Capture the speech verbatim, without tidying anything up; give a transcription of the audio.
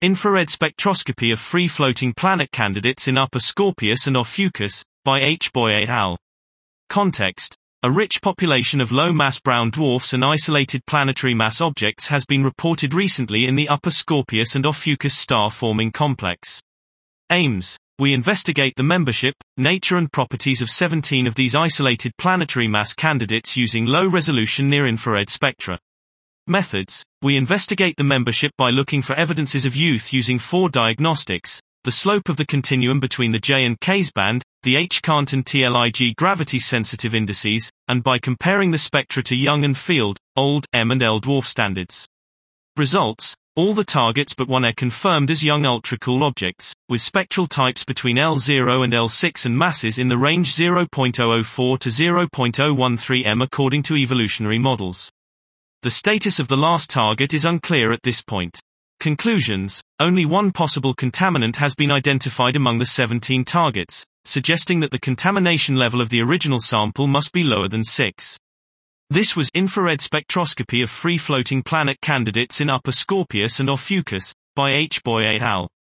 Infrared spectroscopy of free-floating planet candidates in Upper Scorpius and Ophiuchus, by H. Boy et al. Context: a rich population of low-mass brown dwarfs and isolated planetary mass objects has been reported recently in the Upper Scorpius and Ophiuchus star-forming complex. Aims: we investigate the membership, nature and properties of seventeen of these isolated planetary mass candidates using low-resolution near-infrared spectra. Methods: we investigate the membership by looking for evidences of youth using four diagnostics: the slope of the continuum between the J and K's band, the H-cant and T L I G gravity-sensitive indices, and by comparing the spectra to Young and Field, old, M and L dwarf standards. Results: all the targets but one are confirmed as young ultracool objects, with spectral types between L zero and L six and masses in the range zero point zero zero four to zero point zero one three m according to evolutionary models. The status of the last target is unclear at this point. Conclusions: only one possible contaminant has been identified among the seventeen targets, suggesting that the contamination level of the original sample must be lower than six. This was Infrared Spectroscopy of Free-Floating Planet Candidates in Upper Scorpius and Ophiuchus, by H. Boy et al.